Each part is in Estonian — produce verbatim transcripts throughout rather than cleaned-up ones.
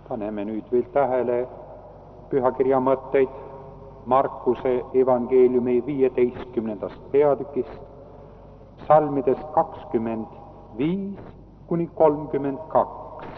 Paneme nüüd veel tähele pühakirja mõtteid Markuse evangeeliumi viieteistkümnendast peatükist, salmidest kakskümmend viis kuni kolmkümmend kaks.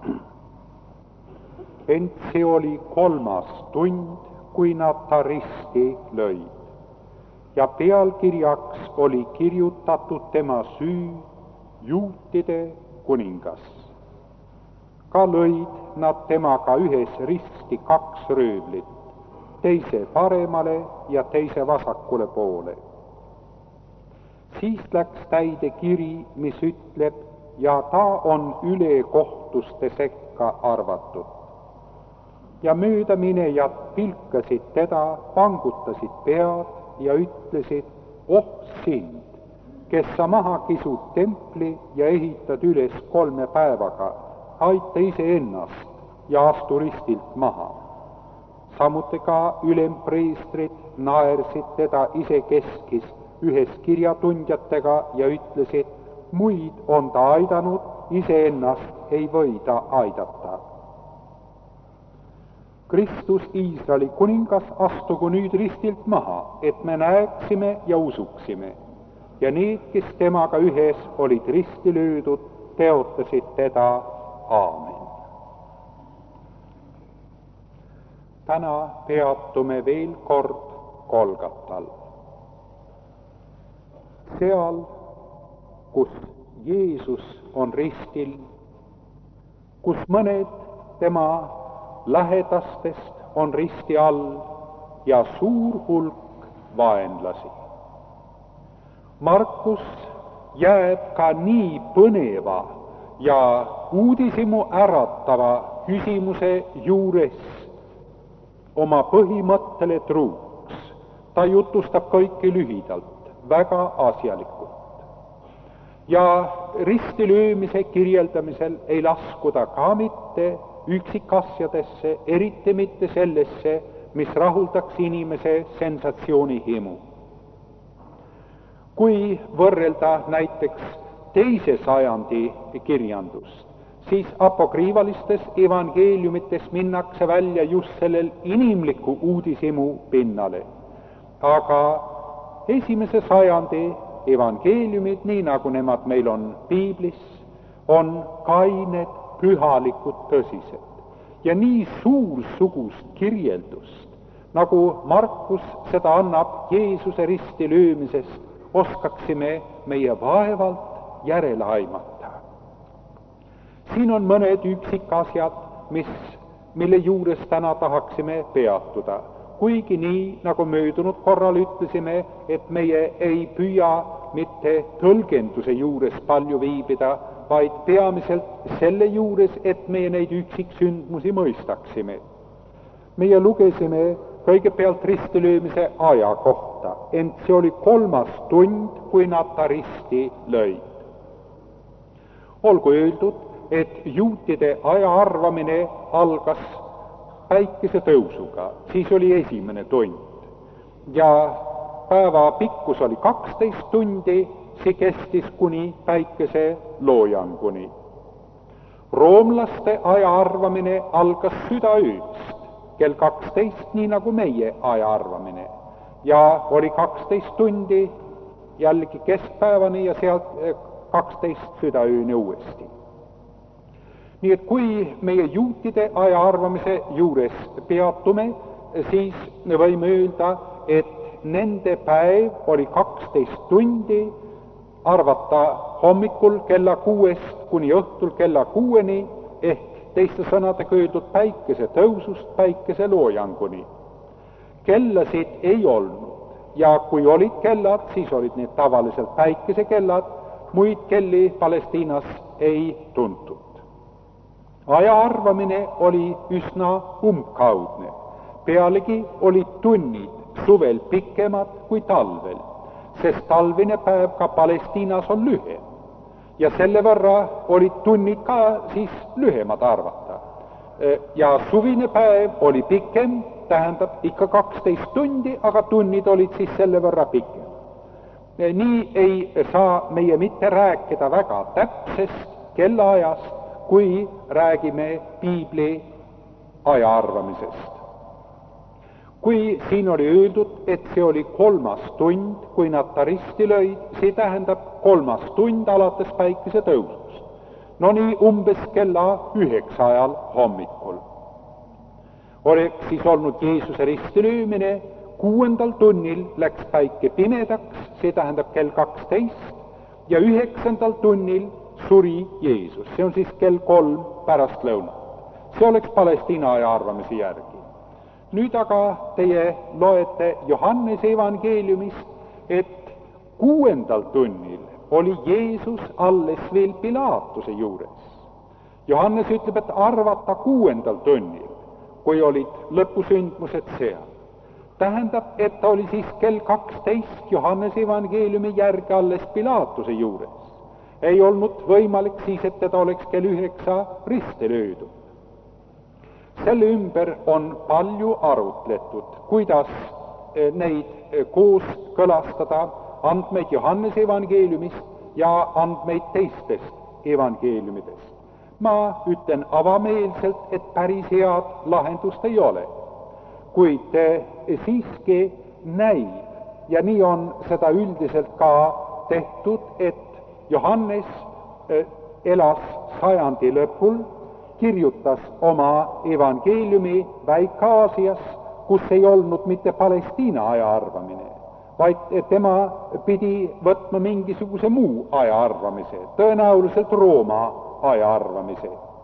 Ent see oli kolmas tund, kui nad ta risti lõid, ja pealkirjaks oli kirjutatud tema süü, juutide kuningas. Ka lõid nad temaga ühes risti kaks röövlit, teise paremale ja teise vasakule poole. Siis läks täide kiri, mis ütleb, ja ta on ülekohtuste sekka arvatud. Ja möödaminejad pilkasid teda, vangutasid pead ja ütlesid, oh sind, kes sa maha kisud templi ja ehitad üles kolme päevaga, aita iseennast ja astu ristilt maha. Samuti ka ülempreestrid naersid teda isekeskis ühes kirjatundjatega ja ütlesid, muid on ta aidanud, iseennast ei või ta aidata. Kristus, Iisraeli kuningas, astugu nüüd ristilt maha, et me näeksime ja usuksime. Ja need, kes temaga ühes olid risti löödud, teotasid teda. Aamen. Täna peatume veel kord Golgatal. Seal, kus Jeesus on ristil, kus mõned tema lähedastest on risti all ja suur hulk vaenlasi. Markus jääb ka nii põneva ja uudishimu äratava küsimuse juures oma põhimõttele truuks. Ta jutustab kõike lühidalt, väga asjalikult. Ja ristilöömise kirjeldamisel ei lasku ta ka mitte üksikasjadesse, eriti mitte sellesse, mis rahuldaks inimese sensatsioonihimu. Kui võrrelda näiteks teise sajandi kirjandust, siis apokriivalistes evangeeliumites minnakse välja just sellel inimliku uudishimu pinnale. Aga esimese sajandi evangeeliumid, nii nagu nemad meil on piiblis, on kained, pühalikud, tõsised. Ja nii suursugust kirjeldust, nagu Markus seda annab Jeesuse risti löömisest, oskaksime meie vaevalt järele aimata. Siin on mõned üksikasjad, mis, mille juures täna tahaksime peatuda. Kuigi nii, nagu möödunud korral ütlesime, et meie ei püüa mitte tõlgenduse juures palju viibida, vaid peamiselt selle juures, et meie neid üksiksündmusi mõistaksime. Meie lugesime kõigepealt ristilöömise aja kohta, ent see oli kolmas tund, kui nad ta risti lõid. Olgu öeldud, et juutide aja arvamine algas päikese tõusuga, siis oli esimene tund. Ja päeva pikkus oli kaksteist tundi, see kestis kuni päikese loojanguni. Roomlaste aja arvamine algas südaööst, kell kaksteist, nii nagu meie aja arvamine. Ja oli kaksteist tundi jällegi keskpäevani ja sealt kaksteist südaööni uuesti. Nii et kui meie juutide aja arvamise juures peatume, siis võime öelda, et nende päev oli kaksteist tundi, arvata hommikul kella kuuest kuni õhtul kella kuueni, ehk teiste sõnadega öeldud päikese tõusust päikese loojanguni. Kellasid ei olnud ja kui olid kellad, siis olid need tavaliselt päikesekellad, muid kelli Palestiinas ei tuntud. Aja arvamine oli üsna umbkaudne. Pealegi olid tunnid suvel pikemad kui talvel, sest talvine päev ka Palestiinas on lühem. Ja selle võrra olid tunnid ka siis lühemad arvata. Ja suvine päev oli pikem, tähendab ikka kaksteist tundi, aga tunnid olid siis selle võrra pikem. Nii ei saa meie mitte rääkida väga täpsest kellaajast, kui räägime piibli aja arvamisest. Kui siin oli öeldud, et see oli kolmas tund, kui nad ta risti lõid, see tähendab kolmas tund alates päikese tõusust. No nii umbes kella üheksa ajal hommikul. Oleks siis olnud Jeesuse ristilöömine, kuuendal tunnil läks päike pimedaks, see tähendab kell kaksteist, ja üheksandal tunnil suri Jeesus, see on siis kell kolm pärastlõunat. See oleks Palestiina aja arvamise järgi. Nüüd aga teie loete Johannese evangeeliumist, et kuuendal tunnil oli Jeesus alles veel Pilaatuse juures. Johannes ütleb, et arvata kuuendal tunnil, kui olid lõpusündmused seal. Tähendab, et ta oli siis kell kaksteist Johannese evangeeliumi järgi alles Pilaatuse juures. Ei olnud võimalik siis, et teda oleks kell üheksa risti löödud. Selle ümber on palju arutletud, kuidas neid koos kõlastada, andmeid Johannese evangeeliumist ja andmeid teistest evangeeliumidest. Ma ütlen avameelselt, et päris head lahendust ei ole, kuid siiski näib, ja nii on seda üldiselt ka tehtud, et Johannes elas sajandi lõpul, kirjutas oma evangeeliumi Väike-Aasias, kus ei olnud mitte Palestiina aja arvamine, vaid tema pidi võtma mingisuguse muu aja arvamise, tõenäoliselt Rooma aja arvamise.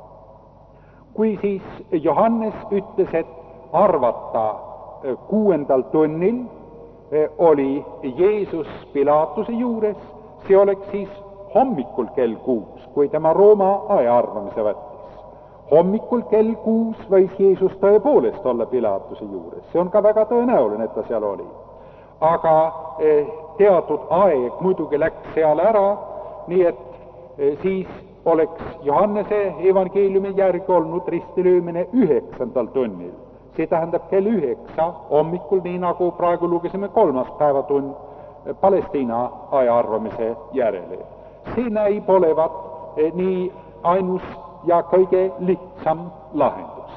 Kui siis Johannes ütles, et arvata kuuendal tunnil oli Jeesus Pilaatuse juures, see oleks siis hommikul kell kuus, kui tema Rooma aja arvamise võttis. Hommikul kell kuus võis Jeesus tõepoolest olla Pilaatuse juures, see on ka väga tõenäoline, et ta seal oli. Aga teatud aeg muidugi läks seal ära, nii et siis oleks Johannese evangeeliumi järgi olnud ristilöömine üheksandal tunnil. See tähendab kell üheksa hommikul, nii nagu praegu lugesime kolmas päevatund Palestiina aja arvamise järele. See näib olevat nii ainus ja kõige lihtsam lahendus.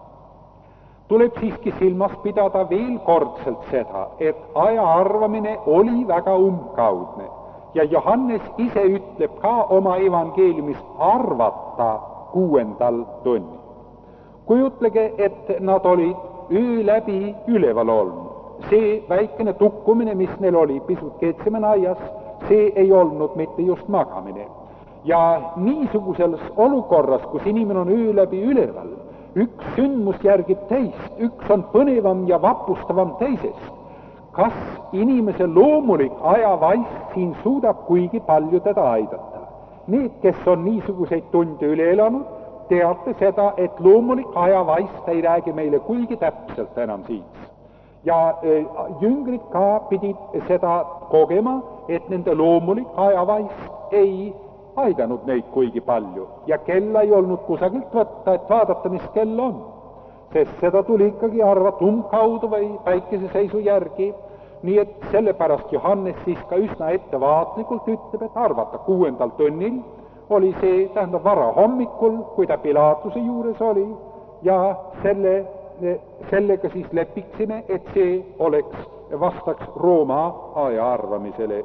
Tuleb siiski silmas pidada veel kordselt seda, et aja arvamine oli väga umbkaudne ja Johannes ise ütleb ka oma evangeeliumis arvata kuuendal tunnil. Kujutlege, et nad olid öö läbi üleval olnud. See väikene tukkumine, mis neil oli pisut Getsemani aias, see ei olnud mitte just magamine. Ja niisuguses olukorras, kus inimene on öö läbi üleval, üks sündmus järgib teist, üks on põnevam ja vapustavam teisest. Kas inimese loomulik ajavaist siin suudab kuigi palju teda aidata? Need, kes on niisuguseid tunde üle elanud, teate seda, et loomulik ajavaist ei räägi meile kuigi täpselt enam siis. Ja e, jüngrid ka pidid seda kogema, et nende loomulik ajavaist ei aidanud neid kuigi palju ja kella ei olnud kusagilt võtta, et vaadata, mis kell on, sest seda tuli ikkagi arvata umbkaudu või päikeseseisu järgi, nii et sellepärast Johannes siis ka üsna ettevaatlikult ütleb, et arvata kuuendal tunnil oli see, tähendab vara hommikul, kui ta Pilaatuse juures oli, ja selle, sellega siis lepiksime, et see oleks, vastaks Rooma aja arvamisele.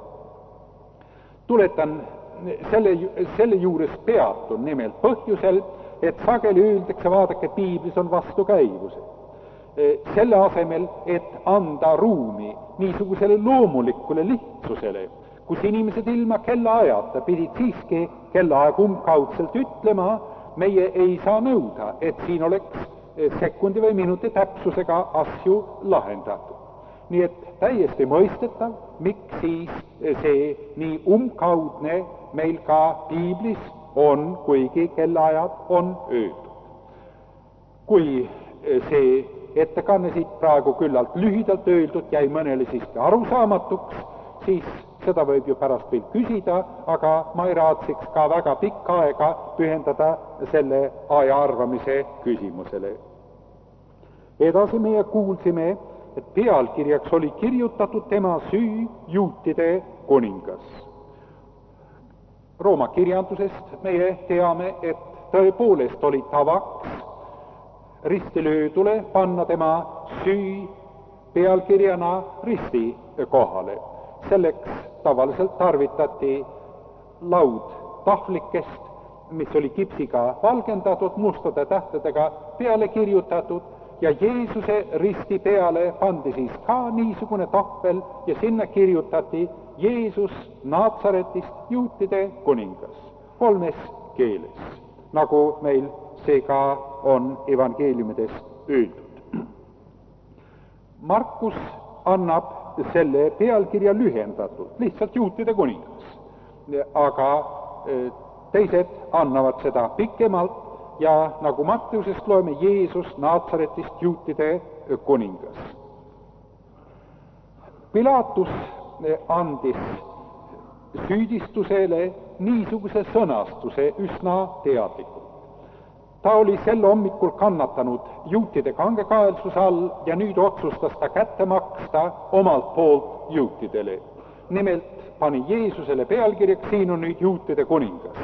Tuletan Selle, selle juures peatun nimelt põhjusel, et sageli öeldakse, vaadake, piiblis on vastukäivused. Selle asemel, et anda ruumi niisugusele loomulikule lihtsusele, kus inimesed ilma kellaajata pidid siiski kellaaeg umbkaudselt ütlema, meie ei saa nõuda, et siin oleks sekundi või minuti täpsusega asju lahendatud. Nii et täiesti mõistetav, miks siis see nii umbkaudne meil ka piiblis on, kuigi kellaajad on ööd. Kui see ettekanne siit praegu küllalt lühidalt öeldud jäi mõnele siiski arusaamatuks, siis seda võib ju pärast veel küsida, aga ma ei raatsiks ka väga pikka aega pühendada selle aja arvamise küsimusele. Edasi meie kuulsime, et pealkirjaks oli kirjutatud tema süü juutide kuningas. Rooma kirjandusest meie teame, et tõepoolest oli tavaks ristilöödule panna tema süü pealkirjana risti kohale. Selleks tavaliselt tarvitati laud tahvlikest, mis oli kipsiga valgendatud, mustade tähtedega peale kirjutatud, ja Jeesuse risti peale pandi siis ka niisugune tahvel ja sinna kirjutati Jeesus Naatsaretist, juutide kuningas, kolmes keeles, nagu meil see ka on evangeeliumides öeldud. Markus annab selle pealkirja lühendatult, lihtsalt juutide kuningas, aga teised annavad seda pikemalt ja nagu Matteusest loeme, Jeesus Naatsaretist, juutide kuningas. Pilatus andis süüdistusele niisuguse sõnastuse üsna teadlikult. Ta oli sel hommikul kannatanud juutide kangekaelsuse all ja nüüd otsustas ta kätte maksta omalt poolt juutidele. Nimelt pani Jeesusele pealkirjaks, siin on nüüd juutide kuningas.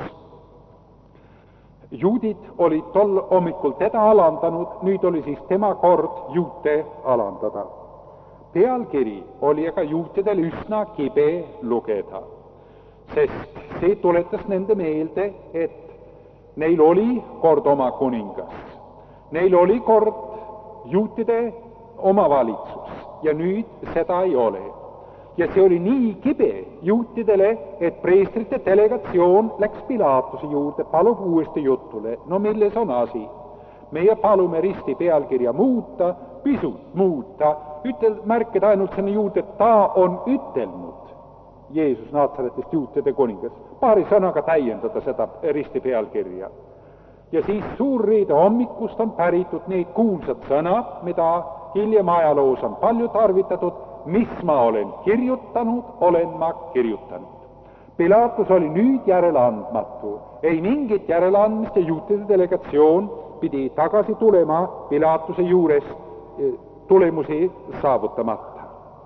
Juudid olid tol hommikul teda alandanud, nüüd oli siis tema kord juute alandada. Pealkiri oli aga juutidel üsna kibe lugeda, sest see tuletas nende meelde, et neil oli kord oma kuningas, neil oli kord juutide omavalitsus ja nüüd seda ei ole. Ja see oli nii kibe juutidele, et preestrite delegatsioon läks Pilatuse juurde, palub uuesti jutule. No milles on asi? Meie palume risti pealkirja muuta, pisut muuta, ütel, märkida ainult sinna juurde, et ta on ütelnud Jeesus Naatsaretist, juutide kuningas. Paari sõnaga täiendada seda risti pealkirja. Ja siis suurriide hommikust on päritud need kuulsad sõnad, mida hiljem ajaloos on palju tarvitatud, mis ma olen kirjutanud, olen ma kirjutanud. Pilatus oli nüüd järeleandmatu, ei mingit järeleandmist ja juutide delegatsioon pidi tagasi tulema Pilatuse juurest tulemusi saavutamata.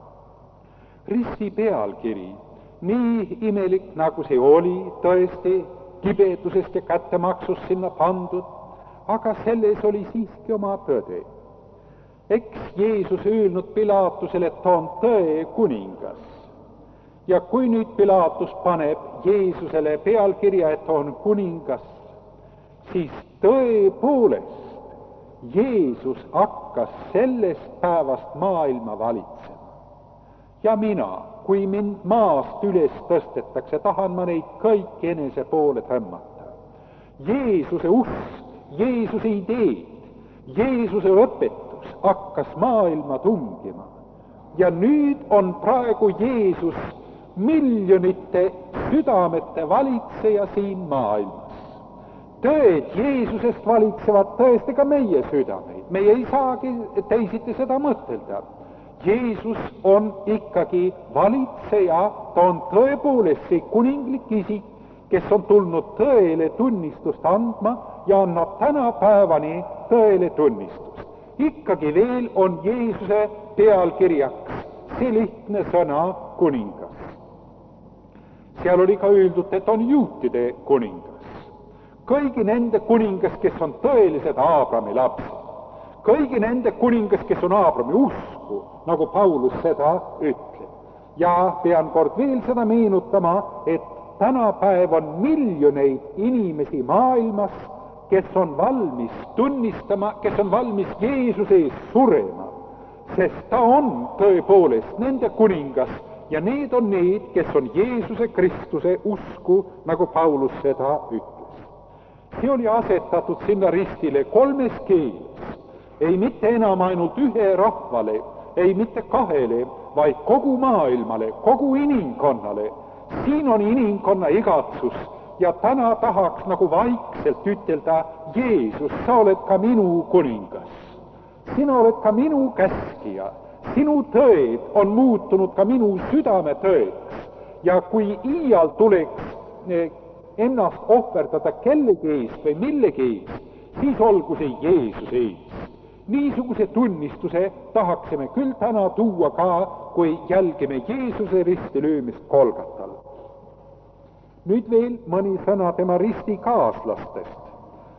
Risti pealkiri, nii imelik nagu see oli, tõesti kibedusest ja kättemaksust sinna pandud, aga selles oli siiski oma tõde. Eks Jeesus öelnud Pilatusele, et ta on tõe kuningas. Ja kui nüüd Pilatus paneb Jeesusele pealkirja, et ta on kuningas, siis tõepoolest Jeesus hakkas sellest päevast maailma valitsema. Ja mina, kui mind maast üles tõstetakse, tahan ma neid kõik enese poole tõmmata. Jeesuse usk, Jeesuse ideed, Jeesuse õpetus hakkas maailma tungima. Ja nüüd on praegu Jeesus miljonite südamete valitseja siin maailmas. Tõed Jeesusest valitsevad tõesti ka meie südameid. Meie ei saagi teisiti seda mõtelda. Jeesus on ikkagi valitseja, ta on tõepoolest see kuninglik isik, kes on tulnud tõele tunnistust andma ja annab tänapäevani tõele tunnistust. Ikkagi veel on Jeesuse pealkirjaks see lihtne sõna kuningas. Seal oli ka öeldud, et on juutide kuningas. Kõigi nende kuningas, kes on tõelised Aabrami lapsed. Kõigi nende kuningas, kes on Aabrami usku, nagu Paulus seda ütleb. Ja pean kord veel seda meenutama, et tänapäev on miljoneid inimesi maailmas, kes on valmis tunnistama, kes on valmis Jeesuse ees surema, sest ta on tõepoolest nende kuningas ja need on need, kes on Jeesuse Kristuse usku, nagu Paulus seda ütles. See oli asetatud sinna ristile kolmes keeles, ei mitte enam ainult ühe rahvale, ei mitte kahele, vaid kogu maailmale, kogu inimkonnale. Siin on inimkonna igatsus ja täna tahaks nagu vaikselt ütelda, Jeesus, sa oled ka minu kuningas. Sina oled ka minu käskija. Sinu tõed on muutunud ka minu südame tõeks. Ja kui iial tuleks ennast ohverdada kellegi eest või millegi eest, siis olgu see Jeesuse eest. Niisuguse tunnistuse tahaksime küll täna tuua ka, kui jälgime Jeesuse ristilöömist Golgatal. Nüüd veel mõni sõna tema ristikaaslastest.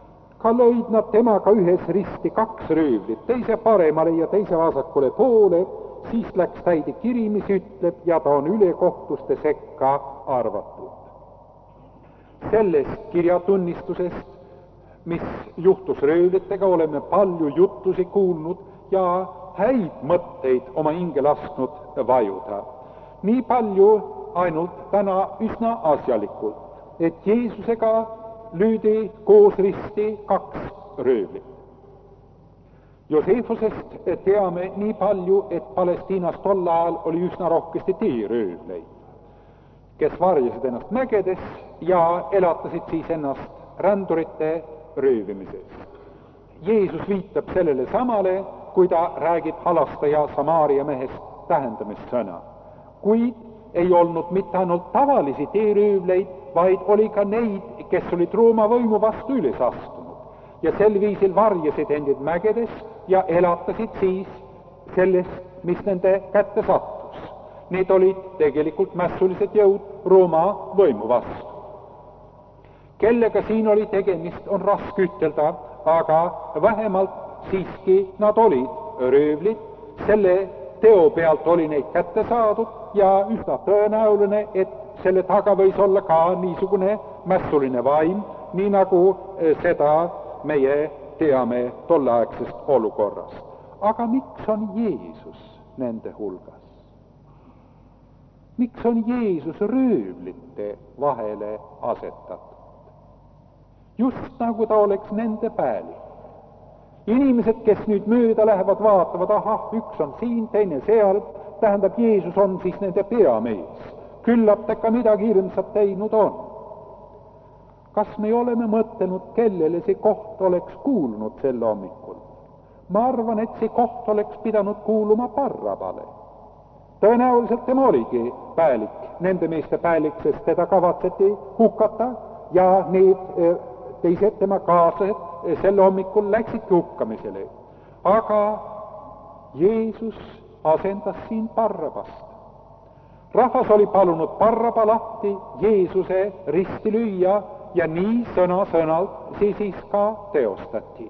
ka lõid nad temaga ühes risti kaks röövlit, teise paremale ja teise vasakule poole, siis läks täide kiri, mis ütleb, ja ta on ülekohtuste sekka arvatud. Sellest kirjatunnistusest, mis juhtus röövlitega, oleme palju juttusi kuulnud ja häid mõtteid oma hinge lasknud vajuda. Nii palju ainult täna üsna asjalikult, et Jeesusega lüüdi koos risti kaks röövlit. Joseefusest teame nii palju, et Palestiinas tol ajal oli üsna rohkesti teeröövleid, kes varjasid ennast mägedes ja elatasid siis ennast rändurite röövimises. Jeesus viitab sellele samale, kui ta räägib halastaja Samaaria mehest tähendamissõna. Kuid ei olnud mitte ainult tavalisi teeröövleid, vaid oli ka neid, kes olid Rooma võimu vastu üles astunud ja sel viisil varjasid endid mägedes ja elatasid siis sellest, mis nende kätte sattus. Need olid tegelikult mässulised jõud Rooma võimu vastu. Kellega siin oli tegemist, on raske ütelda, aga vähemalt siiski nad olid röövlid, selle teo pealt oli neid kätte saadud ja üsna tõenäoline, et selle taga võis olla ka niisugune mässuline vaim, nii nagu seda meie teame tolleaegsest olukorrast. Aga miks on Jeesus nende hulgas? Miks on Jeesus röövlite vahele asetatud? Just nagu ta oleks nende päälik. Inimesed, kes nüüd mööda lähevad, vaatavad, ahah, üks on siin, teine seal, tähendab, Jeesus on siis nende peamees. Küllap ta ka midagi hirmsat teinud on. Kas me oleme mõtelnud, kellele see koht oleks kuulnud sel hommikul? Ma arvan, et see koht oleks pidanud kuuluma Barrabale. Tõenäoliselt tema oligi päälik, nende meeste päälik, sest teda kavatseti hukata ja need teised tema kaaslased sel hommikul läksidki hukkamisele. Aga Jeesus asendas siin Barrabast. Rahvas oli palunud Barraba lahti Jeesuse risti lüüa ja nii sõna-sõnalt see siis ka teostati.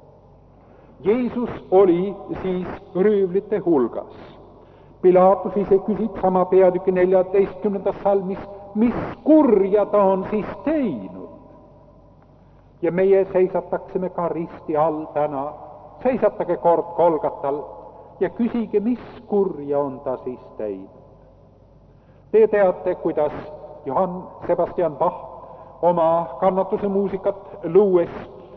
Jeesus oli siis röövlite hulgas. Pilaatus ise küsib sama peatüki neljateistkümnendas salmis, mis kurja ta on siis teinud. Ja meie seisataksime ka risti all täna, seisatage kord Golgatal ja küsige, mis kurja on ta siis teinud. Te teate, kuidas Johann Sebastian Bach oma kannatuse muusikat luues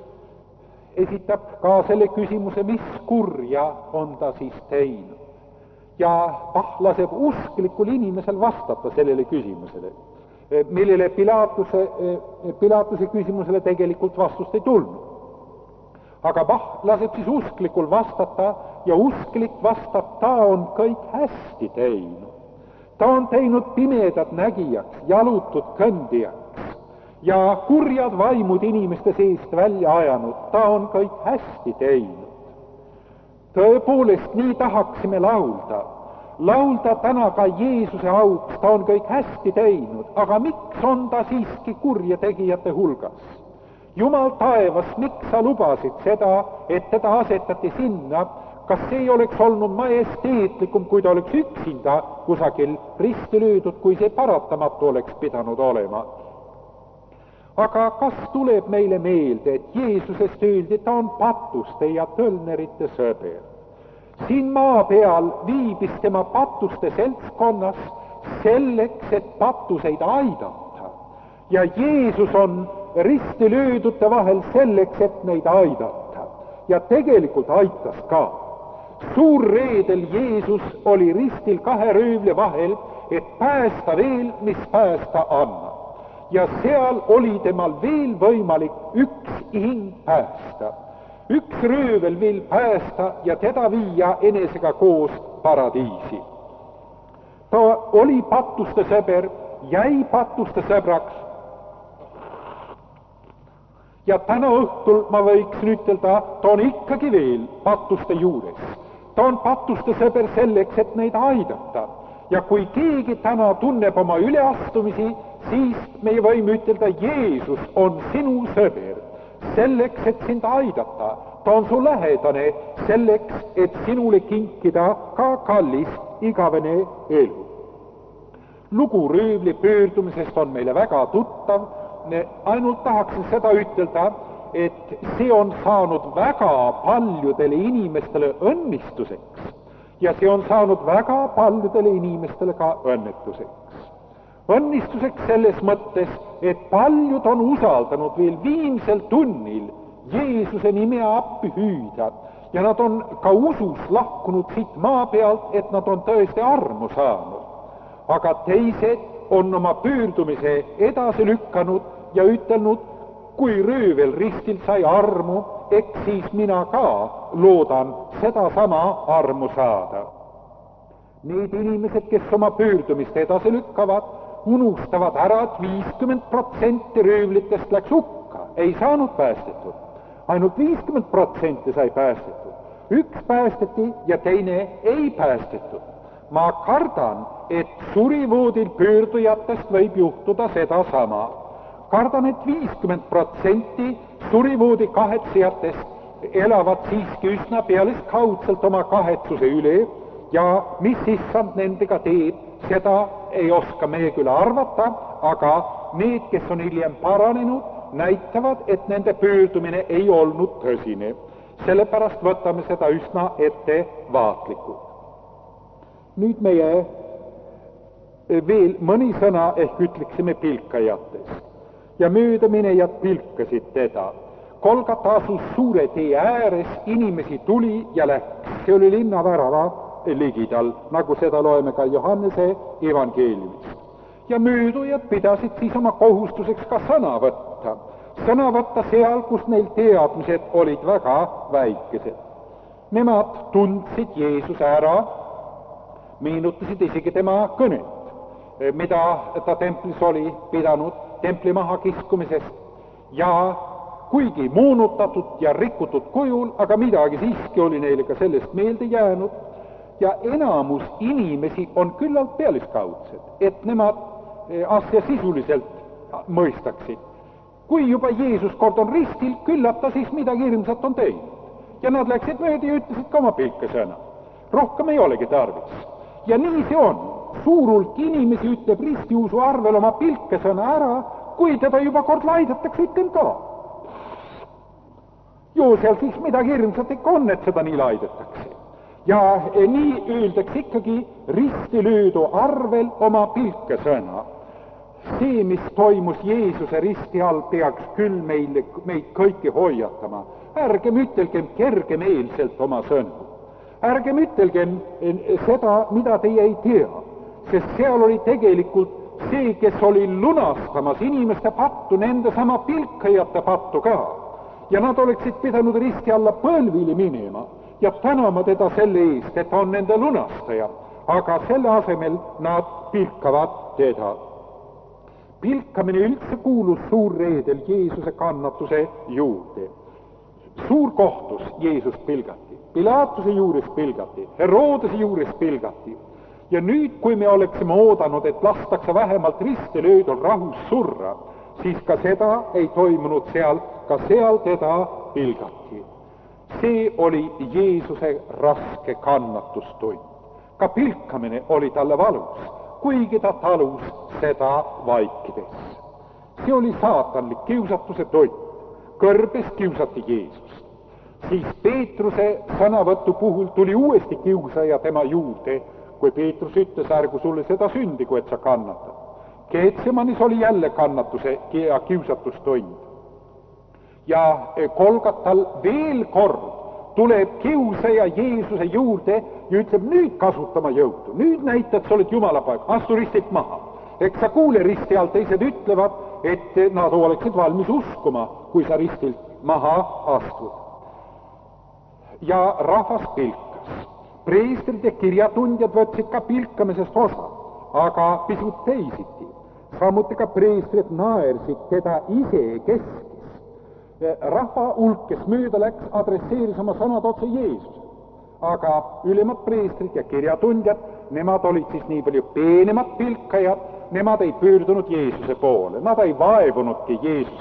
esitab ka selle küsimuse, mis kurja on ta siis teinud. Ja Bach laseb usklikul inimesel vastata sellele küsimusele, millele Pilaatuse, Pilaatuse küsimusele tegelikult vastust ei tulnud. Aga Bach laseb siis usklikul vastata ja usklik vastab, ta on kõik hästi teinud. Ta on teinud pimedad nägijaks, jalutud kõndijaks ja kurjad vaimud inimeste seest välja ajanud. Ta on kõik hästi teinud. Tõepoolest, nii tahaksime laulda. Laulda täna ka Jeesuse auks, ta on kõik hästi teinud, aga miks on ta siiski kurjategijate hulgas? Jumal taevas, miks sa lubasid seda, et teda asetati sinna? Kas see ei oleks olnud majesteetlikum, kui ta oleks üksinda kusagil risti löödud, kui see paratamatu oleks pidanud olema? Aga kas tuleb meile meelde, et Jeesusest öeldi, ta on patuste ja tölnerite sõber? Siin maa peal viibis tema patuste seltskonnas selleks, et patuseid aidata. Ja Jeesus on risti löödute vahel selleks, et neid aidata. Ja tegelikult aitas ka. Suur reedel Jeesus oli ristil kahe röövle vahel, et päästa veel, mis päästa annab. Ja seal oli temal veel võimalik üks hing päästa. Üks röövel veel päästa ja teda viia enesega koos paradiisi. Ta oli patuste sõber, jäi patuste sõbraks. Ja täna õhtul ma võiksin ütelda, ta on ikkagi veel patuste juures. Ta on patuste sõber selleks, et neid aidata. Ja kui keegi täna tunneb oma üleastumisi, siis me võime ütelda, Jeesus on sinu sõber. selleks, et sind aidata. Ta on su lähedane selleks, et sinule kinkida ka kallis igavene elu. Lugu röövli pöördumisest on meile väga tuttav, ainult tahaksin seda ütelda, et see on saanud väga paljudele inimestele õnnistuseks ja see on saanud väga paljudele inimestele ka õnnetuseks. Õnnistuseks selles mõttes, et paljud on usaldanud veel viimsel tunnil Jeesuse nime appi hüüda ja nad on ka usus lahkunud siit maa pealt, et nad on tõesti armu saanud. Aga teised on oma pöördumise edasi lükanud ja ütelnud, kui röövel ristil sai armu, eks siis mina ka loodan sedasama armu saada. Need inimesed, kes oma pöördumist edasi lükkavad, unustavad ära, et viiskümmend protsenti röövlitest läks hukka, ei saanud päästetud. Ainult viiskümmend protsenti sai päästetud. Üks päästeti ja teine ei päästetud. Ma kardan, et surivoodil pöördujatest võib juhtuda sedasama. Kardan, et viiskümmend protsenti surivoodi kahetsejatest elavad siiski üsna pealiskaudselt oma kahetsuse üle ja mis issand nendega teeb, seda ei oska meie küll arvata, aga need, kes on hiljem paranenud, näitavad, et nende pöördumine ei olnud tõsine. Sellepärast võtame seda üsna ettevaatlikult. Nüüd meie veel mõni sõna ehk ütleksime pilkajatest. Ja möödaminejad pilkasid teda. Kolgata asus suure tee ääres, inimesi tuli ja läks. See oli linnavärava ligidal, nagu seda loeme ka Johannese evangeeliumist. Ja möödujad pidasid siis oma kohustuseks ka sõna võtta. Sõna võtta seal, kus neil teadmised olid väga väikesed. Nemad tundsid Jeesuse ära, meenutasid isegi tema kõnet, mida ta templis oli pidanud templi maha kiskumisest ja kuigi moonutatud ja rikutud kujul, aga midagi siiski oli neile ka sellest meelde jäänud ja enamus inimesi on küllalt pealiskaudsed, et nemad asja sisuliselt mõistaksid. Kui juba Jeesus kord on ristil, küllap ta siis midagi hirmsat on teinud. Ja nad läksid mööda ja ütlesid ka oma pilkesõna. Rohkem ei olegi tarvis. Ja nii see on. Suur hulk inimesi ütleb ristiusu arvel oma pilkesõna ära, kui teda juba kord laidetakse, ütlen ka. Ju seal siis midagi hirmsat ikka on, et seda nii laidetakse. Ja nii öeldakse ikkagi ristilöödu arvel oma pilkesõna. See, mis toimus Jeesuse risti all, peaks küll meile, meid kõiki hoiatama. Ärgem ütelgem kergemeelselt oma sõnu. Ärgem ütelgem seda, mida teie ei tea, sest seal oli tegelikult see, kes oli lunastamas inimeste pattu, nende sama pilkajate pattu ka. Ja nad oleksid pidanud risti alla põlvili minema ja tänama teda selle eest, et ta on nende lunastaja. Aga selle asemel nad pilkavad teda. Pilkamine üldse kuulus suurreedel Jeesuse kannatuse juurde. Suur kohtus Jeesus pilgati, Pilaatuse juures pilgati, Herodese juures pilgati. Ja nüüd, kui me oleksime oodanud, et lastakse vähemalt ristilöödul rahus surra, siis ka seda ei toimunud seal, ka seal teda pilgati. See oli Jeesuse raske kannatustund. Ka pilkamine oli talle valus, kuigi ta talus seda vaikides. See oli saatanlik kiusatuse tund. Kõrbes kiusati Jeesust. Siis Peetruse sõnavõtu puhul tuli uuesti kiusaja tema juurde, kui Peetrus ütles, ärgu sulle seda sündigu, et sa kannatad. Keetsemanis oli jälle kannatuse ja kiusatustund. Ja Kolgatal veel kord tuleb kiusaja Jeesuse juurde ja ütleb, nüüd kasutama jõudu, nüüd näitad, sa oled Jumala poeg, astu ristilt maha. Eks sa kuule risti alt, teised ütlevad, et nad oleksid valmis uskuma, kui sa ristilt maha astud. Ja rahvas pilkas. Preestrid ja kirjatundjad võtsid ka pilkamisest osa, aga pisut teisiti. Samuti ka preestrid naersid teda ise keskis. Rahva hulk, kes mööda läks, adresseeris oma sõnad otse Jeesus. Aga ülemad preestrid ja kirjatundjad, nemad olid siis nii palju peenemad pilkajad, nemad ei pöördunud Jeesuse poole, nad ei vaevunudki Jeesuses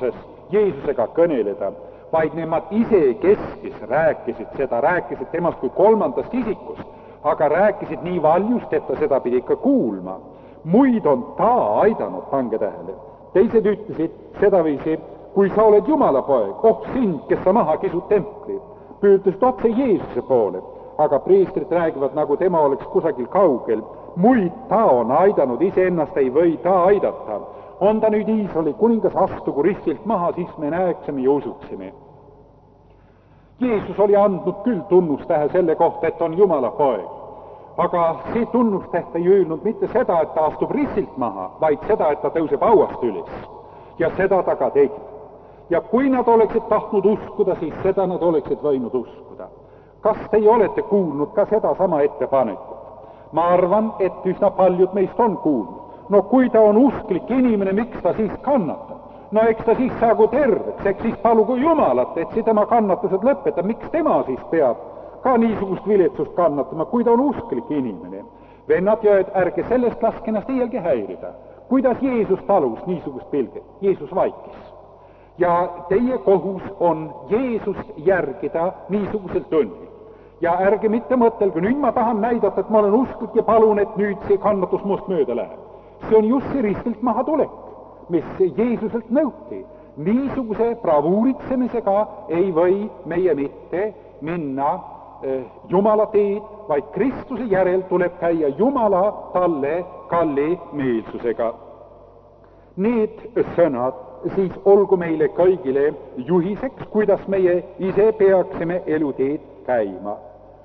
Jeesusega kõneleda, vaid nemad isekeskis rääkisid seda, rääkisid temast kui kolmandast isikust, aga rääkisid nii valjust, et ta seda pidi ikka kuulma. Muid on ta aidanud, pange tähele. Teised ütlesid sedaviisi, kui sa oled Jumala poeg, oh sind, kes sa maha kisud templi, pöördusid otse Jeesuse poole, aga preestrid räägivad, nagu tema oleks kusagil kaugel. Muid ta on aidanud, iseennast ei või ta aidata. On ta nüüd Iisraeli kuningas, astugu ristilt maha, siis me näeksime ja usuksime. Jeesus oli andnud küll tunnustähe selle kohta, et on Jumala poeg. Aga see tunnustäht ei öelnud mitte seda, et ta astub ristilt maha, vaid seda, et ta tõuseb hauast üles. Ja seda ta ka tegi. Ja kui nad oleksid tahtnud uskuda, siis seda nad oleksid võinud uskuda. Kas teie olete kuulnud ka seda sama ettepanekut? Ma arvan, et üsna paljud meist on kuulnud. No kui ta on usklik inimene, miks ta siis kannatab? No eks ta siis saagu terveks, eks siis palugu Jumalat, et see tema kannatused lõpetab. Miks tema siis peab ka niisugust viletsust kannatama, kui ta on usklik inimene? Vennad ja ööd, ärge sellest laske ennast iialgi häirida. Kuidas Jeesus talus niisugust pilget? Jeesus vaikis. Ja teie kohus on Jeesust järgida niisugusel tunnil. Ja ärge mitte mõtelge, nüüd ma tahan näidata, et ma olen usklik ja palun, et nüüd see kannatus must mööda läheb. See on just see ristilt maha tulek, mis Jeesuselt nõuti. Niisuguse bravuuritsemisega ei või meie mitte minna eh, Jumala teed, vaid Kristuse järel tuleb käia Jumala talle kalli meelsusega. Need sõnad siis olgu meile kõigile juhiseks, kuidas meie ise peaksime eluteed käima.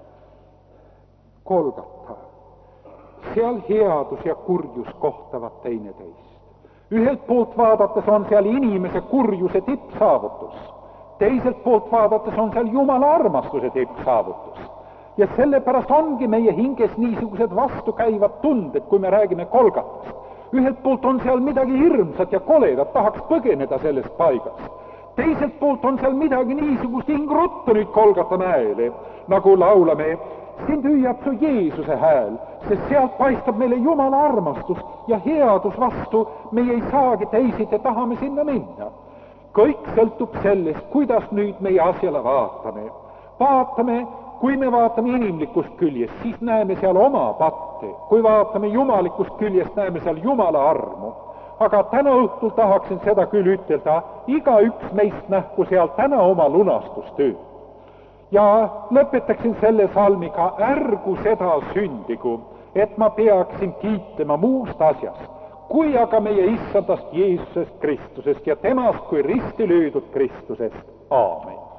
Kolgata. Seal headus ja kurjus kohtavad teineteist. Ühelt poolt vaadates on seal inimese kurjuse tippsaavutus. Teiselt poolt vaadates on seal Jumala armastuse tippsaavutus. Ja sellepärast ongi meie hinges niisugused vastukäivad tunded, kui me räägime Kolgatast. Ühelt poolt on seal midagi hirmsat ja koledat, tahaks põgeneda sellest paigast. Teiselt poolt on seal midagi niisugust ingruttu nüüd Kolgata mäele, nagu laulame, sind hüüab su Jeesuse hääl, sest sealt paistab meile Jumala armastus ja headus vastu, meie ei saagi teisiti, tahame sinna minna. Kõik sõltub sellest, kuidas nüüd meie asjale vaatame. Vaatame, kui me vaatame inimlikust küljest, siis näeme seal oma patte. Kui vaatame jumalikust küljest, näeme seal Jumala armu. Aga täna õhtul tahaksin seda küll ütelda, iga üks meist nähku seal täna oma lunastustöö. Ja lõpetaksin selle salmiga, ärgu seda sündigu, et ma peaksin kiitlema muust asjast, kui aga meie issandast Jeesusest Kristusest ja temast kui risti löödud Kristusest. Aamen.